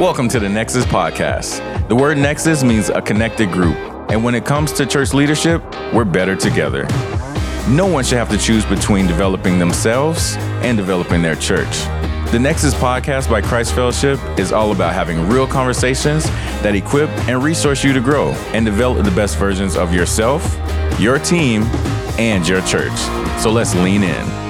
Welcome to the Nexus Podcast. The word Nexus means a connected group. And when it comes to church leadership, we're better together. No one should have to choose between developing themselves and developing their church. The Nexus Podcast by Christ Fellowship is all about having real conversations that equip and resource you to grow and develop the best versions of yourself, your team, and your church. So let's lean in.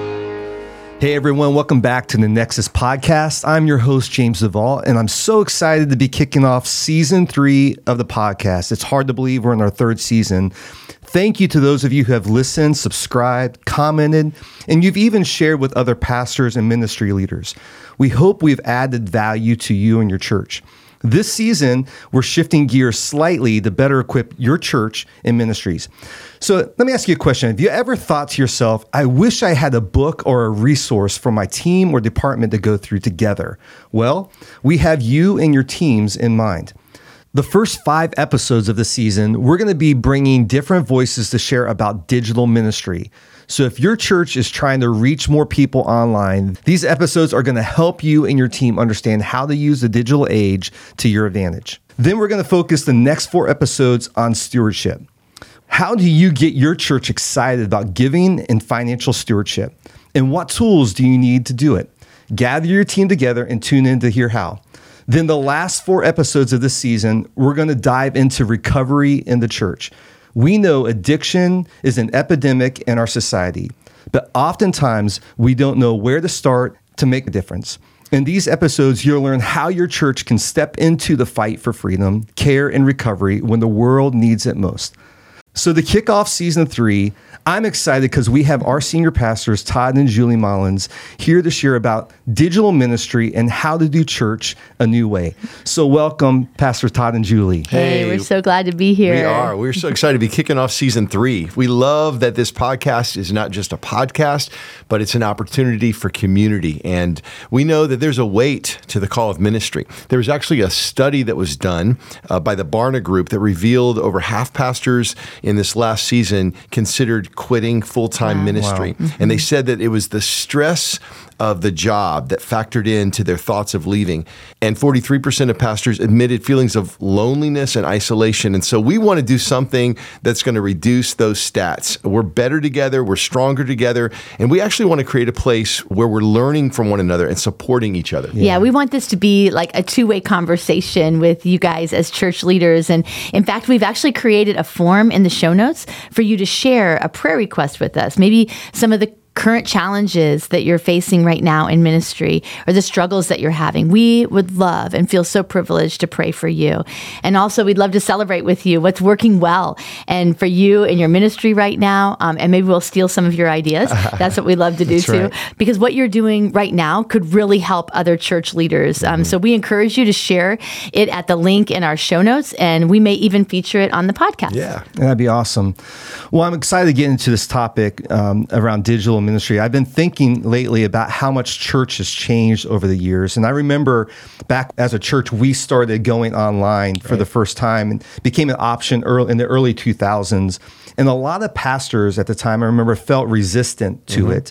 Hey everyone, welcome back to the Nexus Podcast. I'm your host, James Duvall, and I'm so excited to be kicking off season 3 of the podcast. It's hard to believe we're in our 3rd season. Thank you to those of you who have listened, subscribed, commented, and you've even shared with other pastors and ministry leaders. We hope we've added value to you and your church. This season, we're shifting gears slightly to better equip your church and ministries. So let me ask you a question. Have you ever thought to yourself, I wish I had a book or a resource for my team or department to go through together? Well, we have you and your teams in mind. The first 5 episodes of the season, we're going to be bringing different voices to share about digital ministry. So if your church is trying to reach more people online, these episodes are going to help you and your team understand how to use the digital age to your advantage. Then we're going to focus the next 4 episodes on stewardship. How do you get your church excited about giving and financial stewardship? And what tools do you need to do it? Gather your team together and tune in to hear how. Then the last 4 episodes of this season, we're going to dive into recovery in the church. We know addiction is an epidemic in our society, but oftentimes we don't know where to start to make a difference. In these episodes, you'll learn how your church can step into the fight for freedom, care, and recovery when the world needs it most. So to kick off season 3, I'm excited because we have our senior pastors, Todd and Julie Mullins, here to share about digital ministry and how to do church a new way. So welcome, Pastor Todd and Julie. Hey, we're so glad to be here. We are. We're so excited to be kicking off season 3. We love that this podcast is not just a podcast, but it's an opportunity for community. And we know that there's a weight to the call of ministry. There was actually a study that was done by the Barna Group that revealed over half pastors in this last season considered quitting full-time ministry. Wow. Mm-hmm. And they said that it was the stress of the job that factored into their thoughts of leaving. And 43% of pastors admitted feelings of loneliness and isolation. And so we want to do something that's going to reduce those stats. We're better together, we're stronger together, and we actually want to create a place where we're learning from one another and supporting each other. Yeah, we want this to be like a two-way conversation with you guys as church leaders. And in fact, we've actually created a form in the show notes for you to share a prayer request with us. Maybe some of the current challenges that you're facing right now in ministry or the struggles that you're having. We would love and feel so privileged to pray for you. And also we'd love to celebrate with you what's working well and for you in your ministry right now. And maybe we'll steal some of your ideas. That's what we love to do too. Right. Because what you're doing right now could really help other church leaders. So we encourage you to share it at the link in our show notes, and we may even feature it on the podcast. Yeah, that'd be awesome. Well, I'm excited to get into this topic around digital ministry. I've been thinking lately about how much church has changed over the years. And I remember back as a church, we started going online for the first time and became an option in the early 2000s. And a lot of pastors at the time, I remember, felt resistant to it.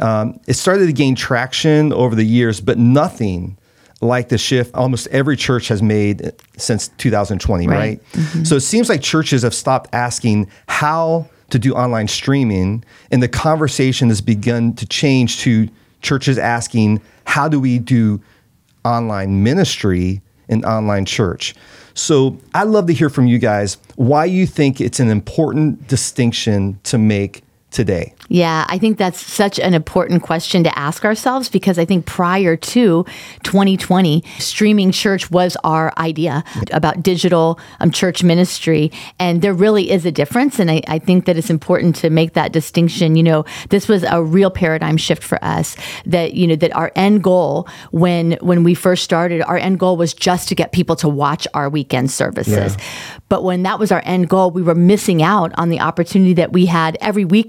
It started to gain traction over the years, but nothing like the shift almost every church has made since 2020, right? So it seems like churches have stopped asking how to do online streaming, and the conversation has begun to change to churches asking, how do we do online ministry and online church? So I'd love to hear from you guys why you think it's an important distinction to make today. Yeah, I think that's such an important question to ask ourselves, because I think prior to 2020, streaming church was our idea about digital church ministry. And there really is a difference. And I think that it's important to make that distinction. You know, this was a real paradigm shift for us that, you know, that our end goal when we first started, our end goal was just to get people to watch our weekend services. But when that was our end goal, we were missing out on the opportunity that we had every week on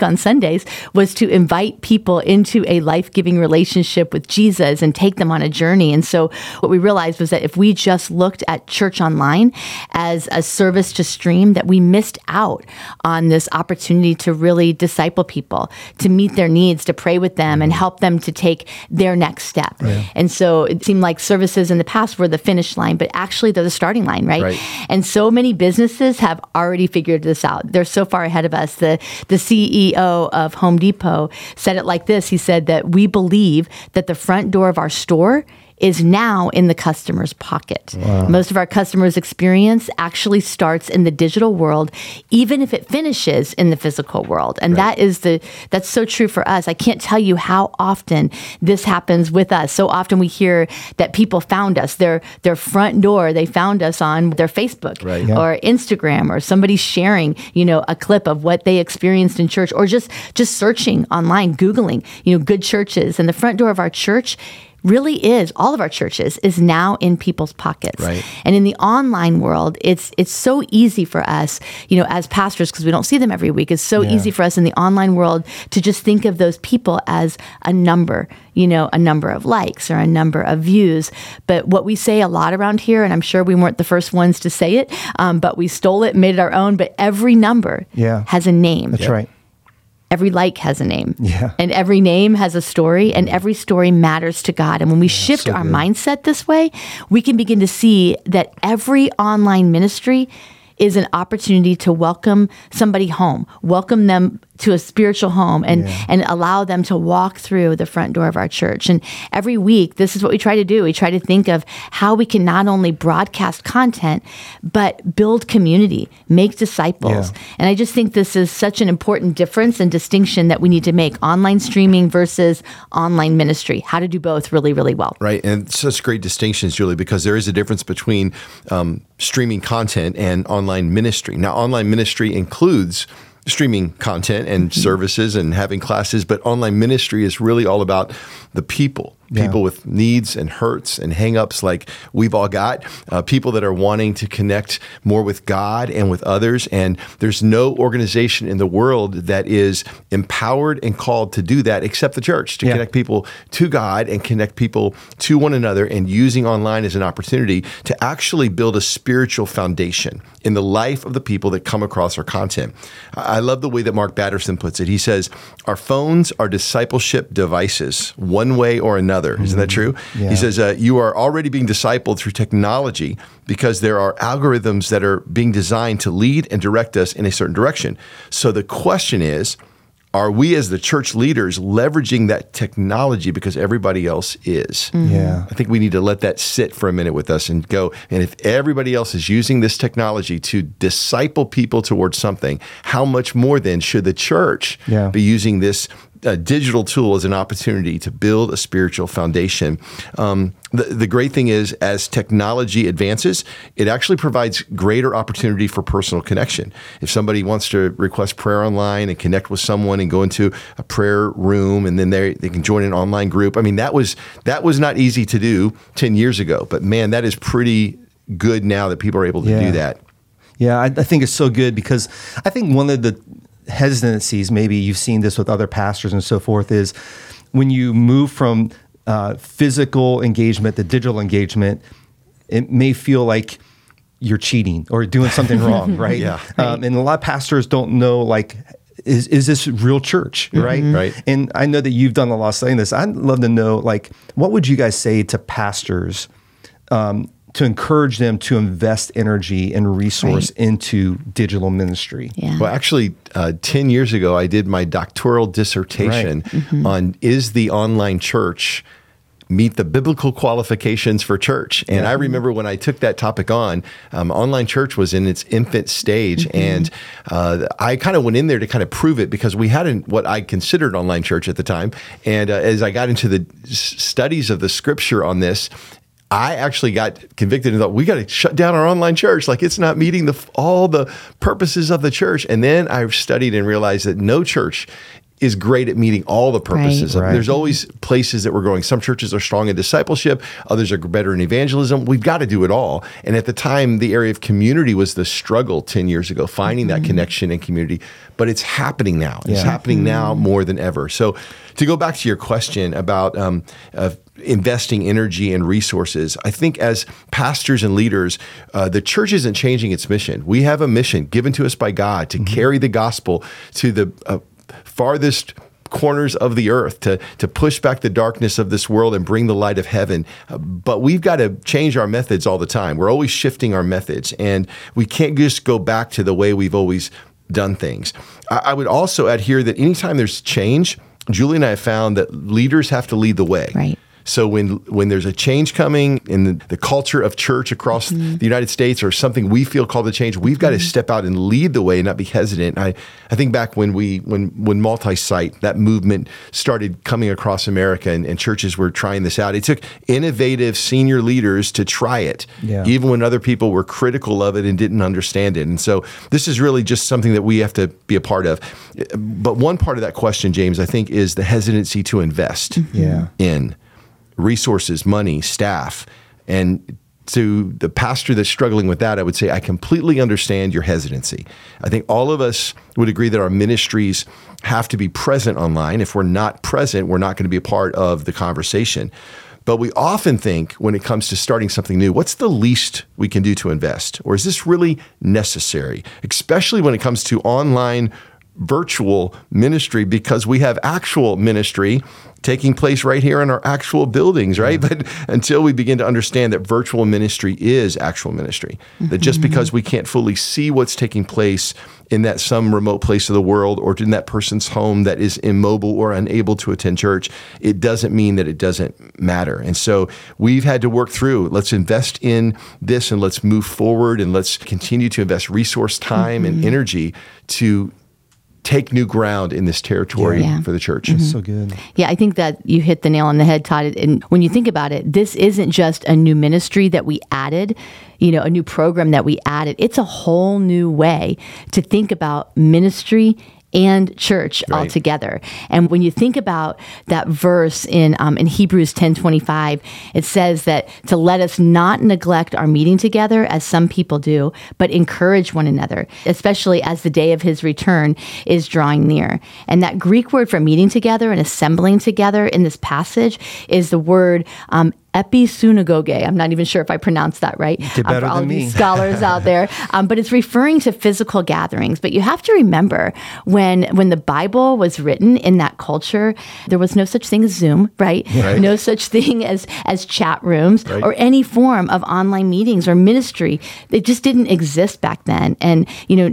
on Sundays was to invite people into a life-giving relationship with Jesus and take them on a journey. And so what we realized was that if we just looked at church online as a service to stream, that we missed out on this opportunity to really disciple people, to meet their needs, to pray with them and help them to take their next step. Yeah. And so it seemed like services in the past were the finish line, but actually they're the starting line, right? And so many businesses have already figured this out. They're so far ahead of us. The CEO of Home Depot said it like this. He said that we believe that the front door of our store is now in the customer's pocket. Wow. Most of our customers' experience actually starts in the digital world, even if it finishes in the physical world. And that's so true for us. I can't tell you how often this happens with us. So often we hear that people found us, their front door, they found us on their Facebook or Instagram, or somebody sharing, a clip of what they experienced in church, or just searching online, Googling, good churches. And the front door of our church really is, all of our churches, is now in people's pockets. Right. And in the online world, it's so easy for us, as pastors, because we don't see them every week, it's so easy for us in the online world to just think of those people as a number, a number of likes or a number of views. But what we say a lot around here, and I'm sure we weren't the first ones to say it, but we stole it, made it our own, but every number has a name. That's right. Every like has a name, and every name has a story, and every story matters to God. And when we shift our mindset this way, we can begin to see that every online ministry is an opportunity to welcome somebody home, welcome them to a spiritual home, and allow them to walk through the front door of our church. And every week, this is what we try to do. We try to think of how we can not only broadcast content, but build community, make disciples. And I just think this is such an important difference and distinction that we need to make: online streaming versus online ministry. How to do both really, really well. Right. And such great distinctions, Julie, because there is a difference between streaming content and online ministry. Now, online ministry includes streaming content and services and having classes, but online ministry is really all about the people with needs and hurts and hang-ups like we've all got, people that are wanting to connect more with God and with others. And there's no organization in the world that is empowered and called to do that except the church, to connect people to God and connect people to one another, and using online as an opportunity to actually build a spiritual foundation in the life of the people that come across our content. I love the way that Mark Batterson puts it. He says, our phones are discipleship devices, one way or another. Isn't that true? Yeah. He says, you are already being discipled through technology because there are algorithms that are being designed to lead and direct us in a certain direction. So the question is, are we as the church leaders leveraging that technology because everybody else is? Yeah. I think we need to let that sit for a minute with us and go, and if everybody else is using this technology to disciple people towards something, how much more then should the church be using this digital tool as an opportunity to build a spiritual foundation? The great thing is, as technology advances, it actually provides greater opportunity for personal connection. If somebody wants to request prayer online and connect with someone and go into a prayer room, and then they can join an online group. I mean, that was not easy to do 10 years ago, but man, that is pretty good now that people are able to do that. Yeah, I think it's so good, because I think one of the hesitancies, maybe you've seen this with other pastors and so forth, is when you move from physical engagement to digital engagement, it may feel like you're cheating or doing something wrong, right? And a lot of pastors don't know, like, is this real church, right? Right. And I know that you've done a lot of studying this. I'd love to know, like, what would you guys say to pastors to encourage them to invest energy and resource into digital ministry? Well, actually, 10 years ago, I did my doctoral dissertation on, is the online church meet the biblical qualifications for church? And I remember when I took that topic on, online church was in its infant stage. And I kind of went in there to kind of prove it, because we hadn't what I considered online church at the time. And as I got into the studies of the scripture on this, I actually got convicted and thought, we got to shut down our online church. Like, it's not meeting all the purposes of the church. And then I studied and realized that no church is great at meeting all the purposes. Right. There's always places that we're going. Some churches are strong in discipleship. Others are better in evangelism. We've got to do it all. And at the time, the area of community was the struggle 10 years ago, finding that connection and community. But it's happening now. It's happening now more than ever. So to go back to your question about investing energy and resources, I think as pastors and leaders, the church isn't changing its mission. We have a mission given to us by God to carry the gospel to the farthest corners of the earth, to push back the darkness of this world and bring the light of heaven. But we've got to change our methods all the time. We're always shifting our methods, and we can't just go back to the way we've always done things. I would also add here that anytime there's change, Julie and I have found that leaders have to lead the way. Right. So when there's a change coming in the culture of church across the United States, or something we feel called to change, we've got to step out and lead the way and not be hesitant. I think back when multi-site, that movement started coming across America, and churches were trying this out. It took innovative senior leaders to try it, even when other people were critical of it and didn't understand it. And so this is really just something that we have to be a part of. But one part of that question, James, I think, is the hesitancy to invest in resources, money, staff. And to the pastor that's struggling with that, I would say I completely understand your hesitancy. I think all of us would agree that our ministries have to be present online. If we're not present, we're not going to be a part of the conversation. But we often think, when it comes to starting something new, what's the least we can do to invest? Or is this really necessary? Especially when it comes to online virtual ministry, because we have actual ministry taking place right here in our actual buildings, right? But until we begin to understand that virtual ministry is actual ministry, that just because we can't fully see what's taking place in that some remote place of the world, or in that person's home that is immobile or unable to attend church, it doesn't mean that it doesn't matter. And so we've had to work through, let's invest in this, and let's move forward, and let's continue to invest resource, time, and energy to take new ground in this territory for the church. So good. Yeah, I think that you hit the nail on the head, Todd. And when you think about it, this isn't just a new ministry that we added, a new program that we added. It's a whole new way to think about ministry and church altogether. And when you think about that verse in Hebrews 10:25, it says that to let us not neglect our meeting together, as some people do, but encourage one another, especially as the day of his return is drawing near. And that Greek word for meeting together and assembling together in this passage is the word episynagoge. I'm not even sure if I pronounced that right. Did better for all than of me. these scholars out there. But it's referring to physical gatherings. But you have to remember, when the Bible was written in that culture, there was no such thing as Zoom, right? No such thing as chat rooms or any form of online meetings or ministry. They just didn't exist back then. And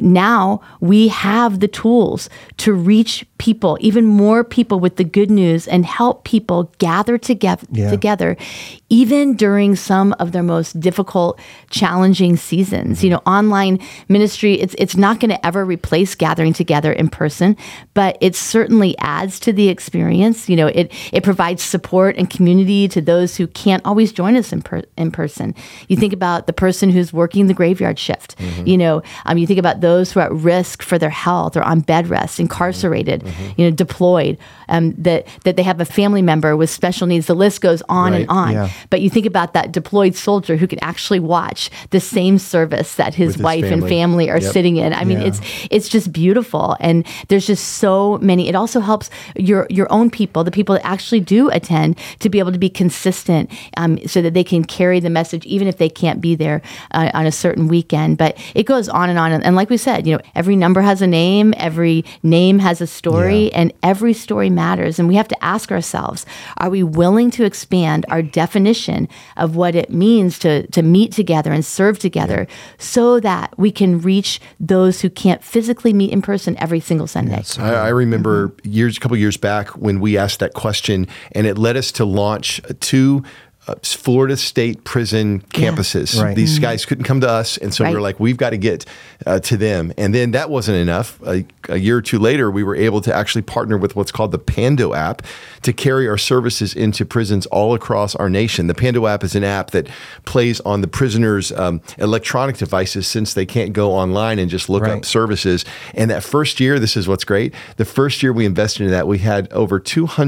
now we have the tools to reach people, even more people, with the good news, and help people gather together, even during some of their most difficult, challenging seasons. Online ministry, it's not going to ever replace gathering together in person, but it certainly adds to the experience. It provides support and community to those who can't always join us in person. You think about the person who's working the graveyard shift. You think about those who are at risk for their health, or on bed rest, incarcerated, deployed, that they have a family member with special needs. The list goes on and on. But you think about that deployed soldier who can actually watch the same service that his wife and family are sitting in. I mean, it's just beautiful. And there's just so many. It also helps your own people, the people that actually do attend, to be able to be consistent, so that they can carry the message, even if they can't be there on a certain weekend. But it goes on and on. And like we said, every number has a name, every name has a story, and every story matters. And we have to ask ourselves, are we willing to expand our definition of what it means to meet together and serve together, so that we can reach those who can't physically meet in person every single Sunday? I remember a couple years back when we asked that question, and it led us to launch two Florida State prison campuses. Right. These guys couldn't come to us, and so we were Right. like, we've got to get to them. And then that wasn't enough. A year or two later, we were able to actually partner with what's called the Pando app to carry our services into prisons all across our nation. The Pando app is an app that plays on the prisoners' electronic devices, since they can't go online and just look Right. up services. And that first year, this is what's great. The first year we invested in that, we had over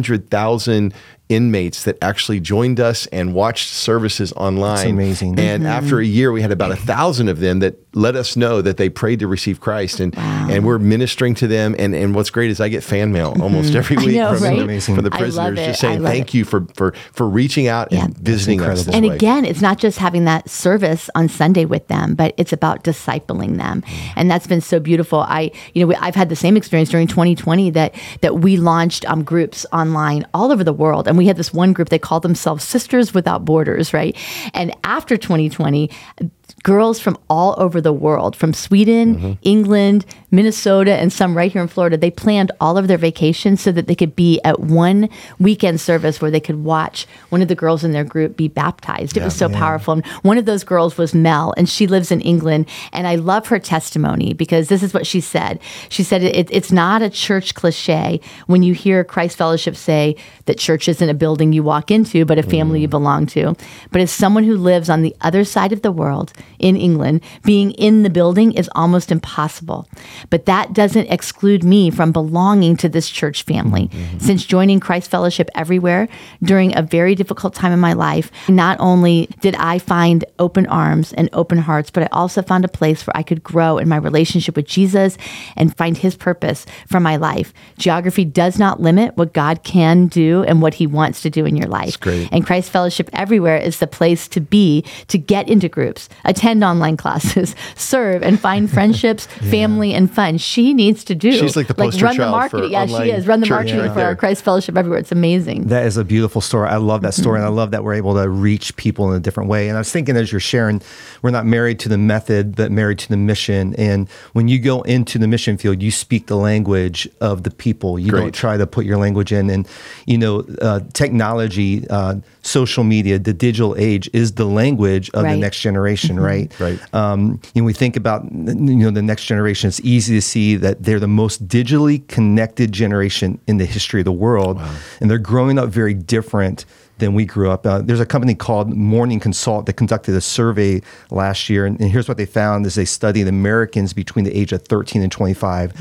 200,000 inmates that actually joined us and watched services online. That's amazing. And after a year, we had about 1,000 of them that let us know that they prayed to receive Christ, and we're ministering to them. And what's great is I get fan mail almost every week know, from, right? Amazing. from the I love prisoners, it. just saying I love thank it. you for reaching out and visiting us. incredible. This And way. again, it's not just having that service on Sunday with them, but it's about discipling them. And that's been so beautiful. I've had the same experience during 2020 that we launched groups online all over the world. And we had this one group, they called themselves Sisters Without Borders, right? And after 2020, girls from all over the world, from Sweden, England, Minnesota, and some right here in Florida, they planned all of their vacations so that they could be at one weekend service where they could watch one of the girls in their group be baptized. It was so powerful. And one of those girls was Mel, and she lives in England. And I love her testimony because this is what she said. She said, it's not a church cliche when you hear Christ Fellowship say that church isn't a building you walk into, but a family you belong to. But as someone who lives on the other side of the world, in England, being in the building is almost impossible. But that doesn't exclude me from belonging to this church family. Since joining Christ Fellowship Everywhere during a very difficult time in my life, not only did I find open arms and open hearts, but I also found a place where I could grow in my relationship with Jesus and find his purpose for my life. Geography does not limit what God can do and what he wants to do in your life. That's great. And Christ Fellowship Everywhere is the place to be, to get into groups, attend online classes, serve, and find friendships, family, and fun. She needs to do. She's like the poster run the child marketing. for Yeah, she online is. Run the church marketing right for there. our Christ Fellowship Everywhere. It's amazing. That is a beautiful story. I love that story, and I love that we're able to reach people in a different way. And I was thinking, as you're sharing, we're not married to the method, but married to the mission. And when you go into the mission field, you speak the language of the people. You Great. don't try to put your language in. And technology, social media, the digital age is the language of the Right. next generation, right? Right. We think about the next generation. It's easy to see that they're the most digitally connected generation in the history of the world, and they're growing up very different than we grew up. There's a company called Morning Consult that conducted a survey last year, and here's what they found: is they studied Americans between the age of 13 and 25.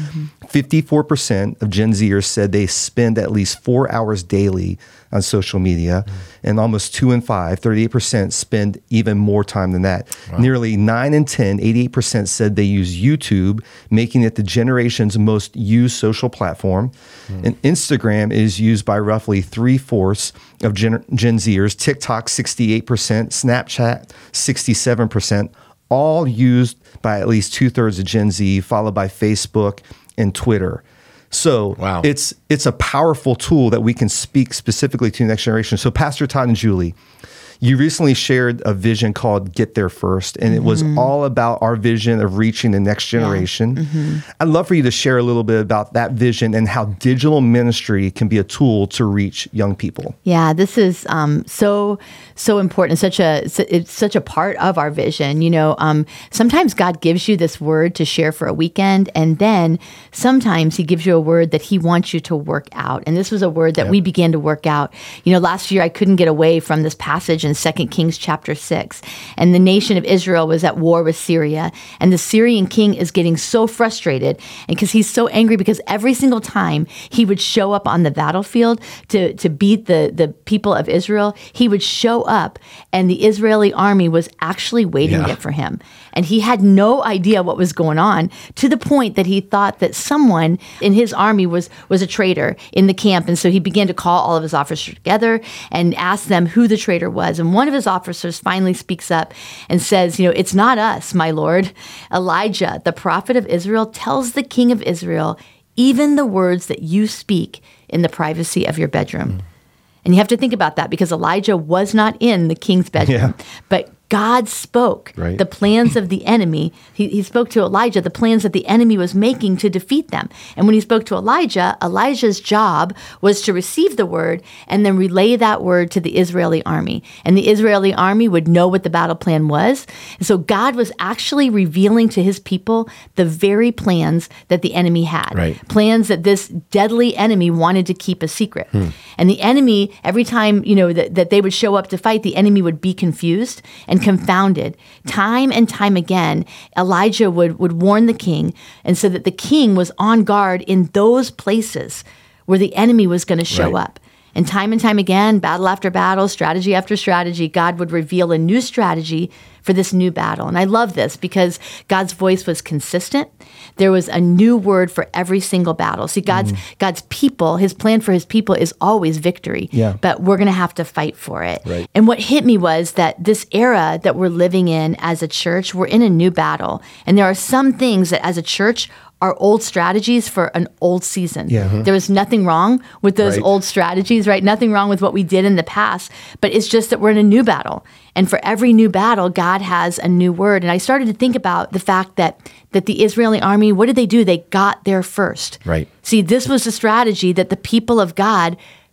54% of Gen Zers said they spend at least 4 hours daily on social media, and almost 2 in 5, 38%, spend even more time than that. Nearly 9 in 10, 88% said they use YouTube, making it the generation's most used social platform. And Instagram is used by roughly 3/4 of Gen Zers, TikTok 68%, Snapchat 67%, all used by at least 2/3 of Gen Z, followed by Facebook and Twitter. So Wow. it's a powerful tool that we can speak specifically to the next generation. So Pastor Todd and Julie, you recently shared a vision called Get There First, and it was all about our vision of reaching the next generation. I'd love for you to share a little bit about that vision and how digital ministry can be a tool to reach young people. Yeah, this is so important. It's such a part of our vision. Sometimes God gives you this word to share for a weekend, and then sometimes He gives you a word that He wants you to work out. And this was a word that we began to work out. Last year I couldn't get away from this passage in 2 Kings chapter 6, and the nation of Israel was at war with Syria, and the Syrian king is getting so frustrated, and because he's so angry, because every single time he would show up on the battlefield to beat the people of Israel, he would show up, and the Israeli army was actually waiting there for him. And he had no idea what was going on, to the point that he thought that someone in his army was a traitor in the camp. And so he began to call all of his officers together and ask them who the traitor was. And one of his officers finally speaks up and says, it's not us, my lord. Elijah, the prophet of Israel, tells the king of Israel even the words that you speak in the privacy of your bedroom. And you have to think about that, because Elijah was not in the king's bedroom. But God spoke Right. the plans of the enemy. He spoke to Elijah the plans that the enemy was making to defeat them. And when he spoke to Elijah, Elijah's job was to receive the word and then relay that word to the Israeli army. And the Israeli army would know what the battle plan was. And so God was actually revealing to his people the very plans that the enemy had. Right. Plans that this deadly enemy wanted to keep a secret. And the enemy, every time, that they would show up to fight, the enemy would be confused and confounded. Time and time again, Elijah would warn the king, and so that the king was on guard in those places where the enemy was going to show Right. up. And time again, battle after battle, strategy after strategy, God would reveal a new strategy for this new battle. And I love this because God's voice was consistent. There was a new word for every single battle. See, God's people, his plan for his people is always victory. Yeah. But we're going to have to fight for it. Right. And what hit me was that this era that we're living in as a church, we're in a new battle. And there are some things that as a church are old strategies for an old season. Yeah. There was nothing wrong with those Right. old strategies, right? Nothing wrong with what we did in the past, but it's just that we're in a new battle. And for every new battle, God has a new word. And I started to think about the fact that the Israeli army, what did they do? They got there first. Right. See, this was a strategy that the people of God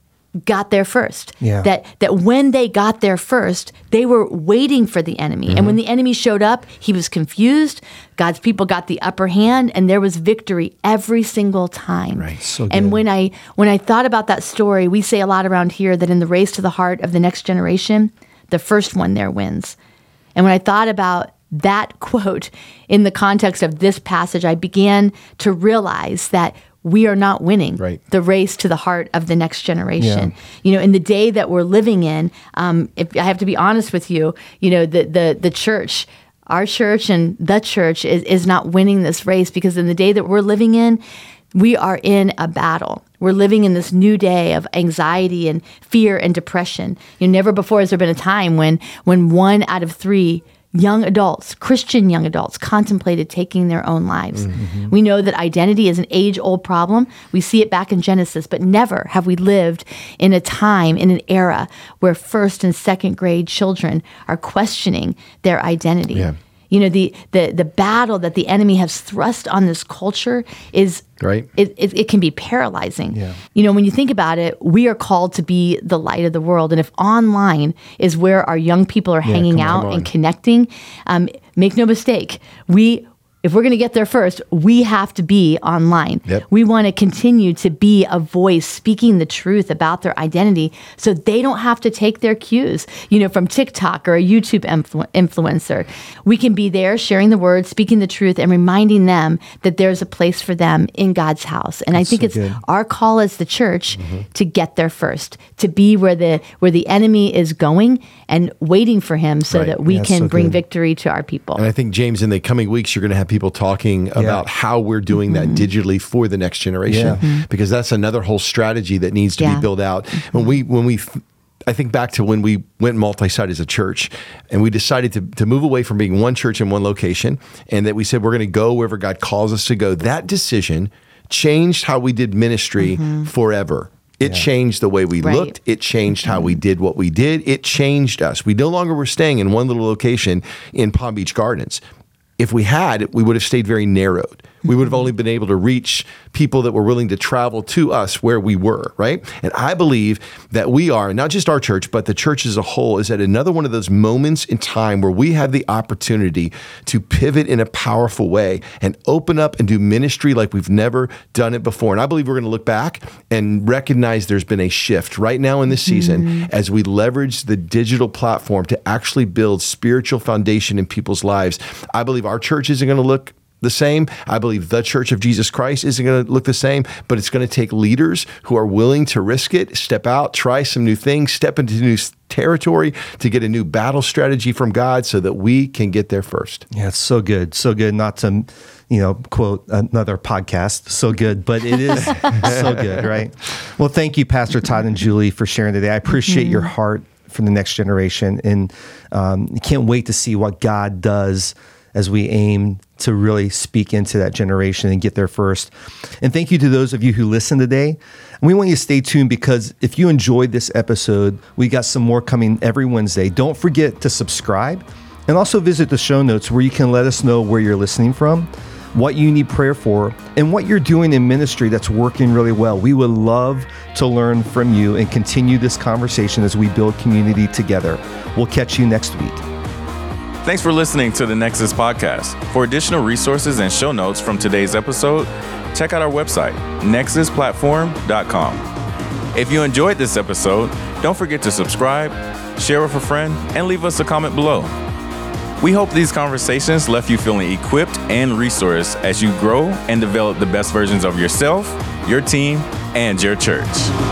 got there first. Yeah. That when they got there first, they were waiting for the enemy. And when the enemy showed up, he was confused. God's people got the upper hand, and there was victory every single time. Right. So And good. when I thought about that story, we say a lot around here that in the race to the heart of the next generation, the first one there wins. And when I thought about that quote in the context of this passage, I began to realize that we are not winning Right. the race to the heart of the next generation. In the day that we're living in, if I have to be honest with you, the church, our church and the church is not winning this race, because in the day that we're living in, we are in a battle. We're living in this new day of anxiety and fear and depression. Never before has there been a time when 1 out of 3 young adults, Christian young adults, contemplated taking their own lives. Mm-hmm. We know that identity is an age-old problem. We see it back in Genesis, but never have we lived in a time, in an era, where first and second grade children are questioning their identity. Yeah. The battle that the enemy has thrust on this culture is Right. It can be paralyzing. Yeah. When you think about it, we are called to be the light of the world. And if online is where our young people are hanging come out on. and connecting, make no mistake, if we're going to get there first, we have to be online. Yep. We want to continue to be a voice speaking the truth about their identity, so they don't have to take their cues, from TikTok or a YouTube influencer. We can be there sharing the word, speaking the truth, and reminding them that there's a place for them in God's house. And I think so it's good. our call as the church to get there first, to be where the enemy is going and waiting for him, so Right. that we Yeah, can so bring good. victory to our people. And I think, James, in the coming weeks, you're going to have people talking about how we're doing that digitally for the next generation, because that's another whole strategy that needs to be Yeah. built out. I think back to when we went multi-site as a church, and we decided to move away from being one church in one location, and that we said we're going to go wherever God calls us to go. That decision changed how we did ministry forever. It changed the way we Right. looked. It changed how we did what we did. It changed us. We no longer were staying in one little location in Palm Beach Gardens. If we had, we would have stayed very narrowed. We would have only been able to reach people that were willing to travel to us where we were, right? And I believe that we are, not just our church, but the church as a whole, is at another one of those moments in time where we have the opportunity to pivot in a powerful way and open up and do ministry like we've never done it before. And I believe we're going to look back and recognize there's been a shift right now in this season as we leverage the digital platform to actually build spiritual foundation in people's lives. I believe our church isn't going to look the same. I believe the Church of Jesus Christ isn't going to look the same, but it's going to take leaders who are willing to risk it, step out, try some new things, step into new territory to get a new battle strategy from God so that we can get there first. Yeah, it's so good. So good. Not to, quote another podcast. So good, but it is so good, right? Well, thank you, Pastor Todd and Julie, for sharing today. I appreciate your heart for the next generation, and can't wait to see what God does as we aim to really speak into that generation and get there first. And thank you to those of you who listened today. And we want you to stay tuned, because if you enjoyed this episode, we got some more coming every Wednesday. Don't forget to subscribe And also visit the show notes where you can let us know where you're listening from, what you need prayer for, and what you're doing in ministry that's working really well. We would love to learn from you and continue this conversation as we build community together. We'll catch you next week. Thanks for listening to the Nexus Podcast. For additional resources and show notes from today's episode, check out our website, nexusplatform.com. If you enjoyed this episode, don't forget to subscribe, share with a friend, and leave us a comment below. We hope these conversations left you feeling equipped and resourced as you grow and develop the best versions of yourself, your team, and your church.